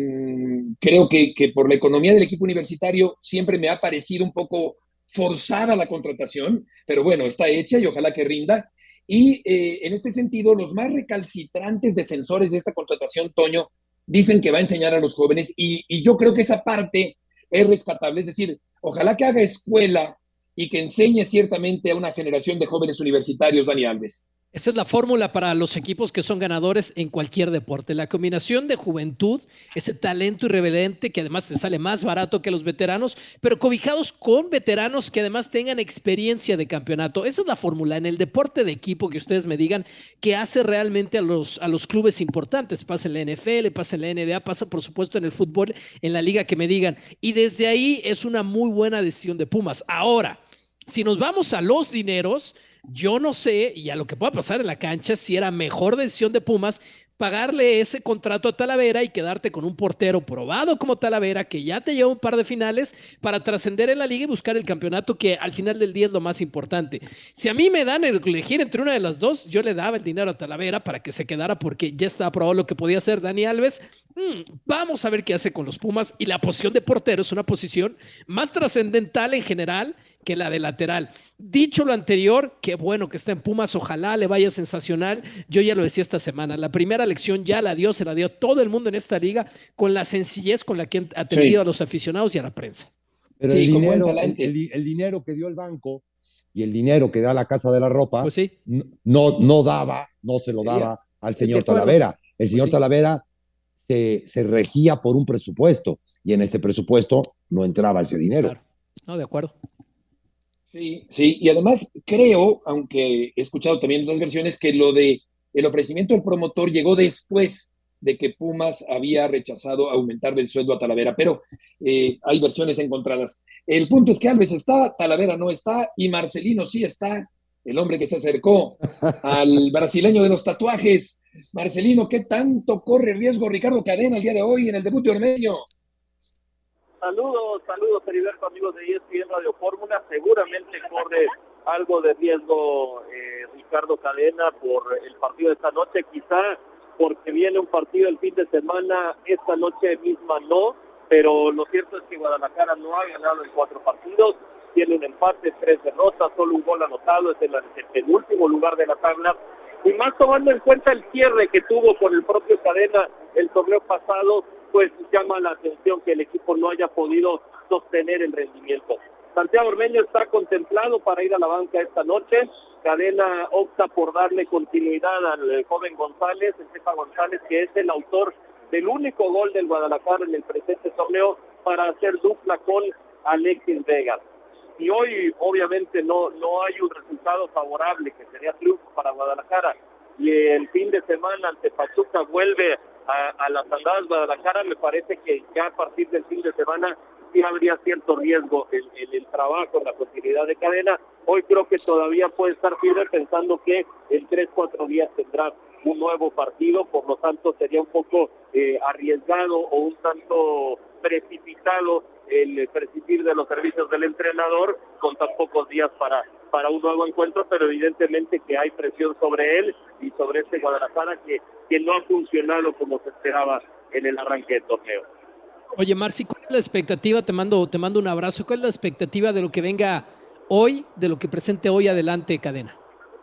mmm, creo que, que por la economía del equipo universitario siempre me ha parecido un poco forzada la contratación, pero bueno, está hecha y ojalá que rinda. Y eh, en este sentido, los más recalcitrantes defensores de esta contratación, Toño, dicen que va a enseñar a los jóvenes y, y yo creo que esa parte es rescatable, es decir, ojalá que haga escuela y que enseñe ciertamente a una generación de jóvenes universitarios, Dani Alves. Esa es la fórmula para los equipos que son ganadores en cualquier deporte. La combinación de juventud, ese talento irreverente que además te sale más barato que los veteranos, pero cobijados con veteranos que además tengan experiencia de campeonato. Esa es la fórmula en el deporte de equipo que ustedes me digan que hace realmente a los, a los clubes importantes. Pasa en la N F L, pasa en la N B A, pasa por supuesto en el fútbol, en la liga que me digan. Y desde ahí es una muy buena decisión de Pumas. Ahora, si nos vamos a los dineros, yo no sé, y a lo que pueda pasar en la cancha, si era mejor decisión de Pumas pagarle ese contrato a Talavera y quedarte con un portero probado como Talavera, que ya te lleva un par de finales para trascender en la liga y buscar el campeonato, que al final del día es lo más importante. Si a mí me dan el elegir entre una de las dos, yo le daba el dinero a Talavera para que se quedara porque ya estaba probado lo que podía hacer Dani Alves. Mm, vamos a ver qué hace con los Pumas, y la posición de portero es una posición más trascendental en general que la de lateral. Dicho lo anterior, qué bueno que está en Pumas, ojalá le vaya sensacional. Yo ya lo decía esta semana, la primera lección ya la dio, se la dio todo el mundo en esta liga, con la sencillez con la que han atendido sí. a los aficionados y a la prensa. Pero sí, el, dinero, el, el, el dinero que dio el banco y el dinero que da la Casa de la Ropa, pues sí. no, no daba, no se lo daba sí. al señor Talavera. El señor pues sí. Talavera se, se regía por un presupuesto y en este presupuesto no entraba ese dinero. Claro. No, de acuerdo. Sí, sí, y además creo, aunque he escuchado también otras versiones, que lo de el ofrecimiento del promotor llegó después de que Pumas había rechazado aumentarle el sueldo a Talavera, pero eh, hay versiones encontradas. El punto es que Alves está, Talavera no está, y Marcelino sí está, el hombre que se acercó al brasileño de los tatuajes. Marcelino, ¿qué tanto corre riesgo Ricardo Cadena el día de hoy en el debut de Ormeño? Saludos, saludos, Heriberto, amigos de E S P N Radio Fórmula. Seguramente corre algo de riesgo eh, Ricardo Cadena por el partido de esta noche, quizá porque viene un partido el fin de semana, esta noche misma no, pero lo cierto es que Guadalajara no ha ganado en cuatro partidos, tiene un empate, tres derrotas, solo un gol anotado, es en el penúltimo lugar de la tabla, y más tomando en cuenta el cierre que tuvo con el propio Cadena el torneo pasado, pues llama la atención que el equipo no haya podido sostener el rendimiento. Santiago Ormeño está contemplado para ir a la banca esta noche. Cadena opta por darle continuidad al joven González, el Cefa González, que es el autor del único gol del Guadalajara en el presente torneo, para hacer dupla con Alexis Vega. si hoy obviamente no, no hay un resultado favorable, que sería triunfo para Guadalajara, y el fin de semana ante Pachuca vuelve a, a las andadas Guadalajara, me parece que ya a partir del fin de semana sí habría cierto riesgo en, en el trabajo, en la continuidad de Cadena. Hoy creo que todavía puede estar firme, pensando que en tres, cuatro días tendrá un nuevo partido, por lo tanto sería un poco eh, arriesgado o un tanto precipitado el prescindir de los servicios del entrenador con tan pocos días para, para un nuevo encuentro, pero evidentemente que hay presión sobre él y sobre este Guadalajara que, que no ha funcionado como se esperaba en el arranque del torneo. Oye, Marci, ¿cuál es la expectativa? Te mando, te mando un abrazo. ¿Cuál es la expectativa de lo que venga hoy, de lo que presente hoy adelante Cadena?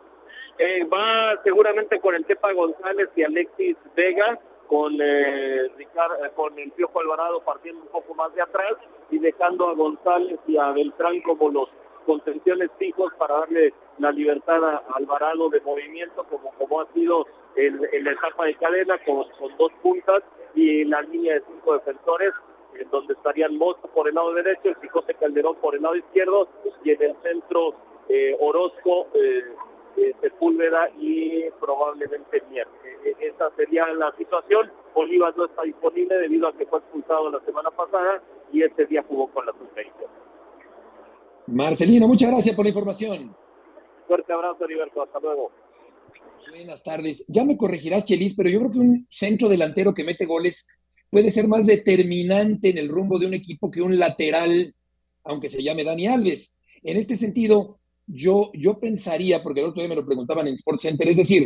Eh, va seguramente con el Tepa González y Alexis Vega, con eh, Ricardo, con el Piojo Alvarado partiendo un poco más de atrás y dejando a González y a Beltrán como los contenciones fijos para darle la libertad a Alvarado de movimiento, como, como ha sido en, en la etapa de Cadena, con, con dos puntas y la línea de cinco defensores, en donde estarían Mozo por el lado derecho, el Quijote Calderón por el lado izquierdo, y en el centro eh, Orozco, eh, eh, Sepúlveda y probablemente Mier. Eh, esa sería la situación. Olivas no está disponible debido a que fue expulsado la semana pasada y este día jugó con la suspensión. Marcelino, muchas gracias por la información. Fuerte abrazo, Heriberto, hasta luego. Buenas tardes. Ya me corregirás, Chelis, pero yo creo que un centro delantero que mete goles puede ser más determinante en el rumbo de un equipo que un lateral, aunque se llame Dani Alves. En este sentido, yo, yo pensaría, porque el otro día me lo preguntaban en SportsCenter, es decir,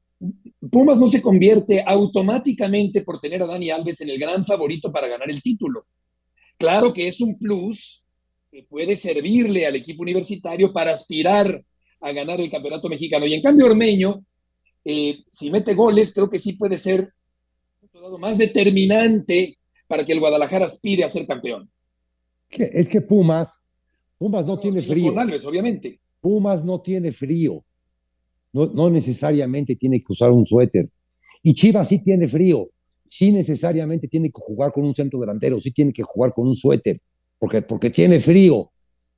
Pumas no se convierte automáticamente por tener a Dani Alves en el gran favorito para ganar el título. Claro que es un plus que puede servirle al equipo universitario para aspirar a ganar el campeonato mexicano. Y en cambio, Ormeño, eh, si mete goles, creo que sí puede ser más determinante para que el Guadalajara aspire a ser campeón. Es que Pumas, Pumas no, no tiene frío. Con Alves, obviamente. Pumas no tiene frío. No, no necesariamente tiene que usar un suéter. Y Chivas sí tiene frío. Sí necesariamente tiene que jugar con un centro delantero. Sí tiene que jugar con un suéter. Porque, porque tiene frío.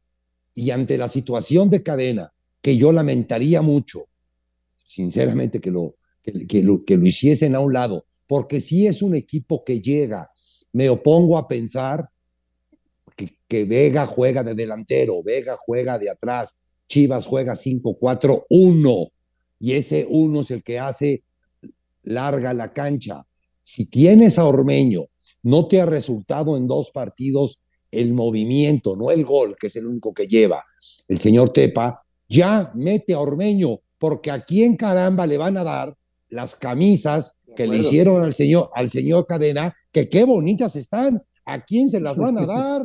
Y ante la situación de Cadena, que yo lamentaría mucho, sinceramente, que lo, que, que lo, que lo hiciesen a un lado, porque si es un equipo que llega, me opongo a pensar que, que Vega juega de delantero, Vega juega de atrás, Chivas juega cinco cuatro uno, y ese uno es el que hace larga la cancha. Si tienes a Ormeño, no te ha resultado en dos partidos el movimiento, no el gol, que es el único que lleva el señor Tepa, ya mete a Ormeño, porque a quién caramba le van a dar las camisas que le hicieron al señor, al señor Cadena, que qué bonitas están. ¿A quién se las van a dar?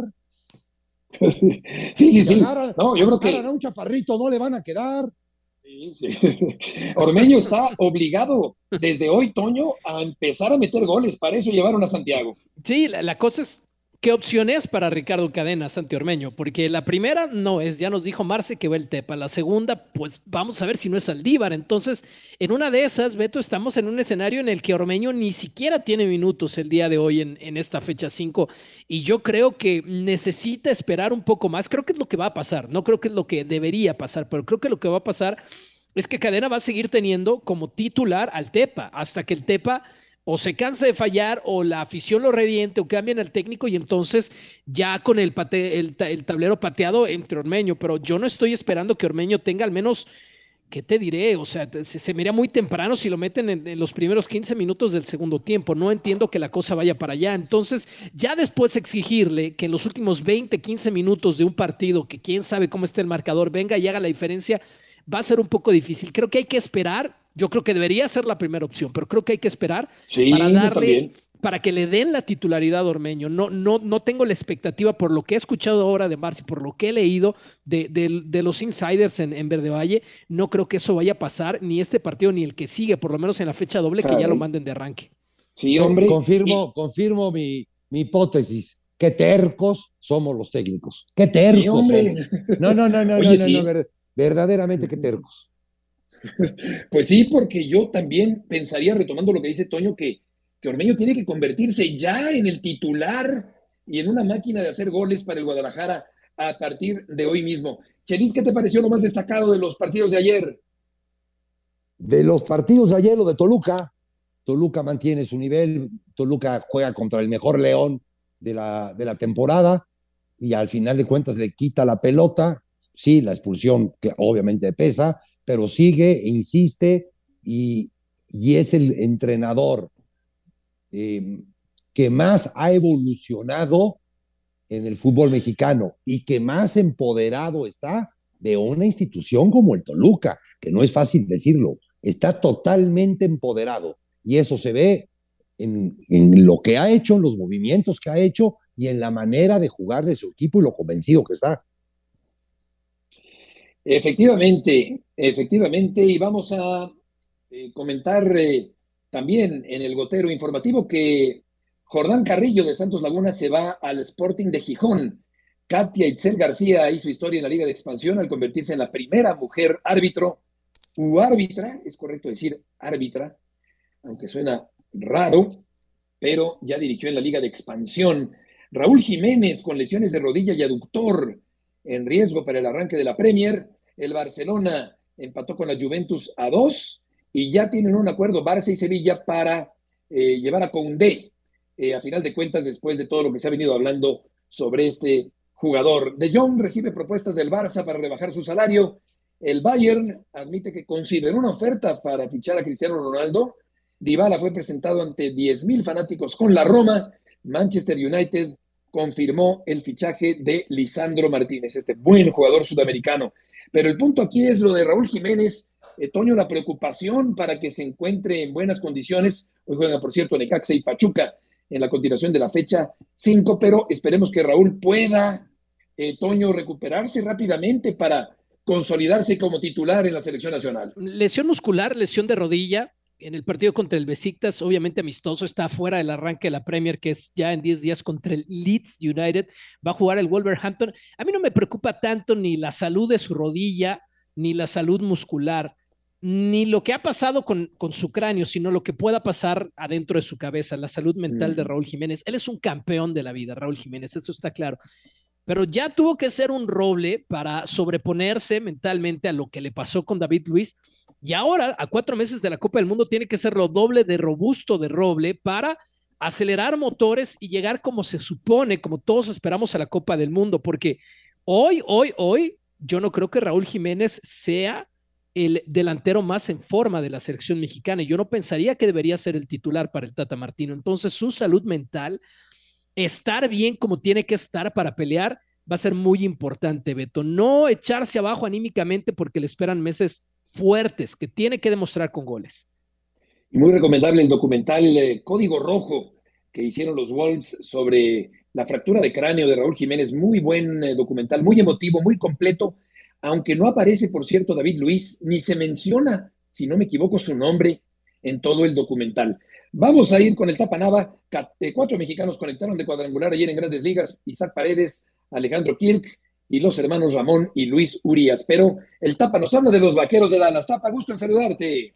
Sí, sí, sí. Agarran, no, yo creo que a un chaparrito no le van a quedar. Sí, sí. Ormeño está obligado desde hoy, Toño, a empezar a meter goles. Para eso llevaron a Santiago. Sí, la, la cosa es ¿qué opción es para Ricardo Cadena, Santi Ormeño? Porque la primera no es, ya nos dijo Marce que va el Tepa. La segunda, pues vamos a ver si no es Saldívar. Entonces, en una de esas, Beto, estamos en un escenario en el que Ormeño ni siquiera tiene minutos el día de hoy en, en esta fecha cinco. Y yo creo que necesita esperar un poco más. Creo que es lo que va a pasar. No creo que es lo que debería pasar, pero creo que lo que va a pasar es que Cadena va a seguir teniendo como titular al Tepa hasta que el Tepa o se cansa de fallar, o la afición lo reviente, o cambian al técnico, y entonces ya con el, pate, el, el tablero pateado entre Ormeño. Pero yo no estoy esperando que Ormeño tenga al menos, ¿qué te diré? O sea, se, se me iría muy temprano si lo meten en, en los primeros quince minutos del segundo tiempo. No entiendo que la cosa vaya para allá. Entonces, ya después exigirle que en los últimos veinte, quince minutos de un partido, que quién sabe cómo esté el marcador, venga y haga la diferencia, va a ser un poco difícil. Creo que hay que esperar. Yo creo que debería ser la primera opción, pero creo que hay que esperar sí, para darle, para que le den la titularidad a Ormeño. No, no, no tengo la expectativa, por lo que he escuchado ahora de Marci, por lo que he leído de, de, de los insiders en, en Verde Valle, no creo que eso vaya a pasar, ni este partido ni el que sigue, por lo menos en la fecha doble, que Ay. ya lo manden de arranque. Sí, hombre. Confirmo, y... confirmo mi, mi hipótesis. Qué tercos somos los técnicos. Qué tercos sí, somos. No, no, no, no, Oye, no, sí. no, no, verdaderamente qué tercos. Pues sí, porque yo también pensaría, retomando lo que dice Toño, que, que Ormeño tiene que convertirse ya en el titular y en una máquina de hacer goles para el Guadalajara a partir de hoy mismo. Chelis, ¿qué te pareció lo más destacado de los partidos de ayer? De los partidos de ayer, lo de Toluca. Toluca mantiene su nivel, Toluca juega contra el mejor León de la, de la temporada y al final de cuentas le quita la pelota. Sí, la expulsión que obviamente pesa, pero sigue, e insiste y, y es el entrenador eh, que más ha evolucionado en el fútbol mexicano y que más empoderado está de una institución como el Toluca, que no es fácil decirlo, está totalmente empoderado y eso se ve en, en lo que ha hecho, en los movimientos que ha hecho y en la manera de jugar de su equipo y lo convencido que está. Efectivamente, efectivamente, y vamos a eh, comentar eh, también en el gotero informativo que Jordán Carrillo de Santos Laguna se va al Sporting de Gijón. Katia Itzel García hizo historia en la Liga de Expansión al convertirse en la primera mujer árbitro u árbitra, es correcto decir árbitra, aunque suena raro, pero ya dirigió en la Liga de Expansión. Raúl Jiménez con lesiones de rodilla y aductor en riesgo para el arranque de la Premier. El Barcelona empató con la Juventus a dos y ya tienen un acuerdo Barça y Sevilla para eh, llevar a Koundé. Eh, a final de cuentas, después de todo lo que se ha venido hablando sobre este jugador. De Jong recibe propuestas del Barça para rebajar su salario. El Bayern admite que consideró una oferta para fichar a Cristiano Ronaldo. Dybala fue presentado ante diez mil fanáticos con la Roma. Manchester United confirmó el fichaje de Lisandro Martínez, este buen jugador sudamericano. Pero el punto aquí es lo de Raúl Jiménez. Eh, Toño, la preocupación para que se encuentre en buenas condiciones. Hoy juegan, por cierto, Necaxa y Pachuca en la continuación de la fecha cinco, pero esperemos que Raúl pueda, eh, Toño, recuperarse rápidamente para consolidarse como titular en la selección nacional. Lesión muscular, lesión de rodilla. En el partido contra el Besiktas, obviamente amistoso, está fuera del arranque de la Premier, que es ya en diez días contra el Leeds United. Va a jugar el Wolverhampton. A mí no me preocupa tanto ni la salud de su rodilla, ni la salud muscular, ni lo que ha pasado con, con su cráneo, sino lo que pueda pasar adentro de su cabeza, la salud mental mm. de Raúl Jiménez. Él es un campeón de la vida, Raúl Jiménez, eso está claro. Pero ya tuvo que ser un roble para sobreponerse mentalmente a lo que le pasó con David Luiz. Y ahora, a cuatro meses de la Copa del Mundo, tiene que ser lo doble de robusto de roble para acelerar motores y llegar como se supone, como todos esperamos a la Copa del Mundo. Porque hoy, hoy, hoy, yo no creo que Raúl Jiménez sea el delantero más en forma de la selección mexicana. Yo no pensaría que debería ser el titular para el Tata Martino. Entonces, su salud mental, estar bien como tiene que estar para pelear, va a ser muy importante, Beto. No echarse abajo anímicamente porque le esperan meses fuertes que tiene que demostrar con goles. Y muy recomendable el documental eh, Código Rojo que hicieron los Wolves sobre la fractura de cráneo de Raúl Jiménez. Muy buen eh, documental, muy emotivo, muy completo, aunque no aparece, por cierto, David Luiz, ni se menciona, si no me equivoco, su nombre en todo el documental. Vamos a ir con el Tapanaba. Cuatro mexicanos conectaron de cuadrangular ayer en Grandes Ligas: Isaac Paredes, Alejandro Kirk y los hermanos Ramón y Luis Urías. Pero el Tapa nos habla de los Vaqueros de Dallas. Tapa, gusto en saludarte.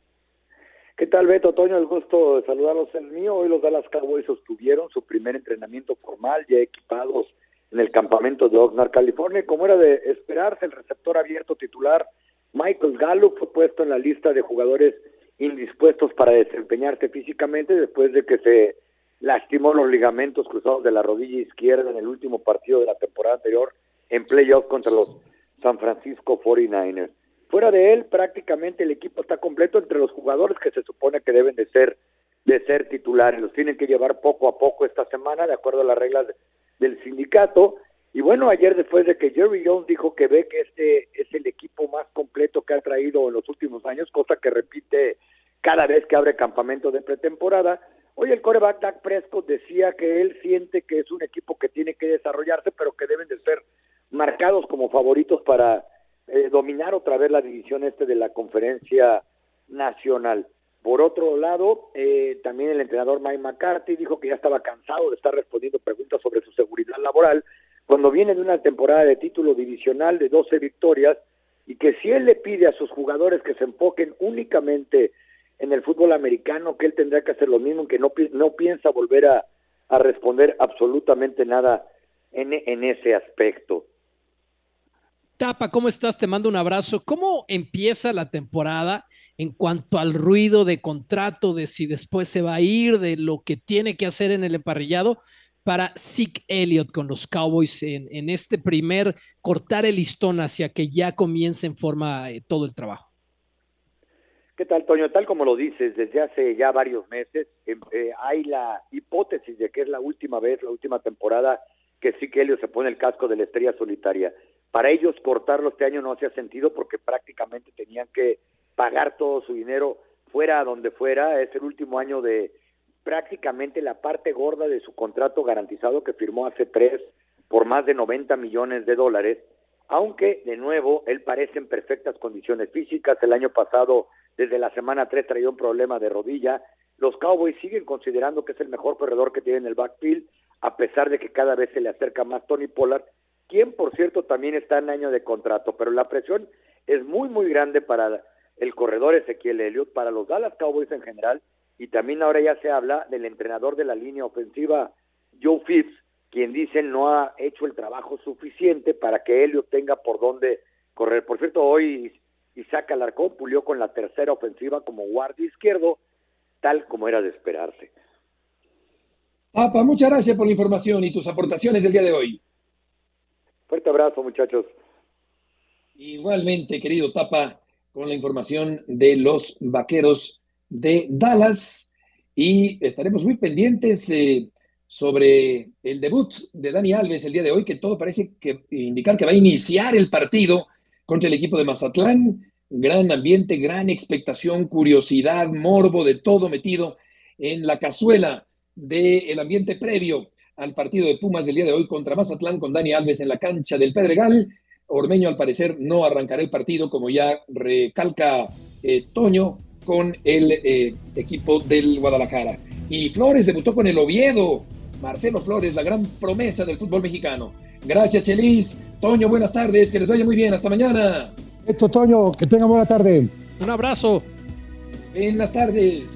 ¿Qué tal, Beto? Toño, el gusto de saludarlos es mío. Hoy los Dallas Cowboys sostuvieron su primer entrenamiento formal, ya equipados en el campamento de Oxnard, California. Como era de esperarse, el receptor abierto titular Michael Gallup fue puesto en la lista de jugadores indispuestos para desempeñarse físicamente después de que se lastimó los ligamentos cruzados de la rodilla izquierda en el último partido de la temporada anterior en playoff contra los San Francisco cuarenta y nueve ers. Fuera de él, prácticamente el equipo está completo entre los jugadores que se supone que deben de ser de ser titulares. Los tienen que llevar poco a poco esta semana, de acuerdo a las reglas de, del sindicato. Y bueno, ayer, después de que Jerry Jones dijo que ve que este es el equipo más completo que ha traído en los últimos años, cosa que repite cada vez que abre campamento de pretemporada, hoy el quarterback Dak Prescott decía que él siente que es un equipo que tiene que desarrollarse, pero que deben de ser marcados como favoritos para eh, dominar otra vez la división este de la Conferencia Nacional. Por otro lado, eh, también el entrenador Mike McCarthy dijo que ya estaba cansado de estar respondiendo preguntas sobre su seguridad laboral cuando viene de una temporada de título divisional de doce victorias, y que si él le pide a sus jugadores que se enfoquen únicamente en el fútbol americano, que él tendrá que hacer lo mismo, que no, no piensa volver a, a responder absolutamente nada en, en ese aspecto. Tapa, ¿cómo estás? Te mando un abrazo. ¿Cómo empieza la temporada en cuanto al ruido de contrato, de si después se va a ir, de lo que tiene que hacer en el emparrillado para Zeke Elliott con los Cowboys en, en este primer cortar el listón hacia que ya comience en forma eh, todo el trabajo? ¿Qué tal, Toño? Tal como lo dices, desde hace ya varios meses eh, eh, hay la hipótesis de que es la última vez, la última temporada que Zeke Elliott se pone el casco de la estrella solitaria. Para ellos cortarlo este año no hacía sentido porque prácticamente tenían que pagar todo su dinero fuera a donde fuera. Es el último año de prácticamente la parte gorda de su contrato garantizado que firmó hace tres por más de noventa millones de dólares, aunque de nuevo él parece en perfectas condiciones físicas. El año pasado, desde la semana tres, traía un problema de rodilla. Los Cowboys siguen considerando que es el mejor corredor que tiene en el backfield, a pesar de que cada vez se le acerca más Tony Pollard, quien por cierto también está en año de contrato, pero la presión es muy muy grande para el corredor Ezequiel Elliott, para los Dallas Cowboys en general, y también ahora ya se habla del entrenador de la línea ofensiva, Joe Phipps, quien dicen no ha hecho el trabajo suficiente para que Elliott tenga por dónde correr. Por cierto, hoy Isaac Alarcón pulió con la tercera ofensiva como guardia izquierdo, tal como era de esperarse. Tapa, muchas gracias por la información y tus aportaciones del día de hoy. Fuerte abrazo, muchachos. Igualmente, querido Tapa, con la información de los Vaqueros de Dallas, y estaremos muy pendientes eh, sobre el debut de Dani Alves el día de hoy, que todo parece que indicar que va a iniciar el partido contra el equipo de Mazatlán. Gran ambiente, gran expectación, curiosidad, morbo, de todo metido en la cazuela del ambiente previo al partido de Pumas del día de hoy contra Mazatlán, con Dani Alves en la cancha del Pedregal. Ormeño al parecer no arrancará el partido, como ya recalca eh, Toño, con el eh, equipo del Guadalajara. Y Flores debutó con el Oviedo. Marcelo Flores, la gran promesa del fútbol mexicano. Gracias, Chelis. Toño, buenas tardes, que les vaya muy bien, hasta mañana. Esto, Toño, que tengan buena tarde. Un abrazo. Buenas tardes.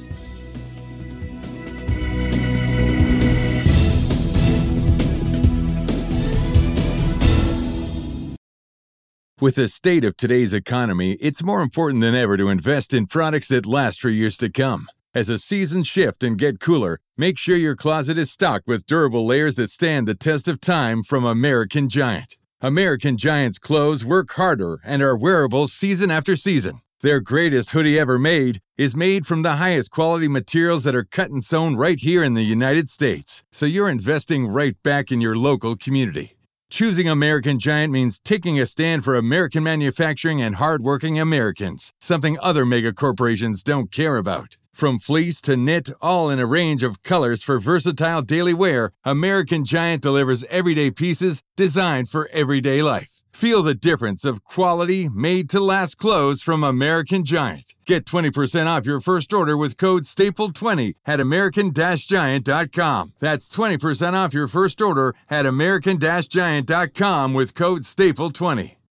With the state of today's economy, it's more important than ever to invest in products that last for years to come. As the seasons shift and get cooler, make sure your closet is stocked with durable layers that stand the test of time from American Giant. American Giant's clothes work harder and are wearable season after season. Their greatest hoodie ever made is made from the highest quality materials that are cut and sewn right here in the United States. So you're investing right back in your local community. Choosing American Giant means taking a stand for American manufacturing and hardworking Americans, something other mega corporations don't care about. From fleece to knit, all in a range of colors for versatile daily wear, American Giant delivers everyday pieces designed for everyday life. Feel the difference of quality, made-to-last clothes from American Giant. Get twenty percent off your first order with code staple twenty at american giant dot com. That's twenty percent off your first order at american giant dot com with code staple twenty.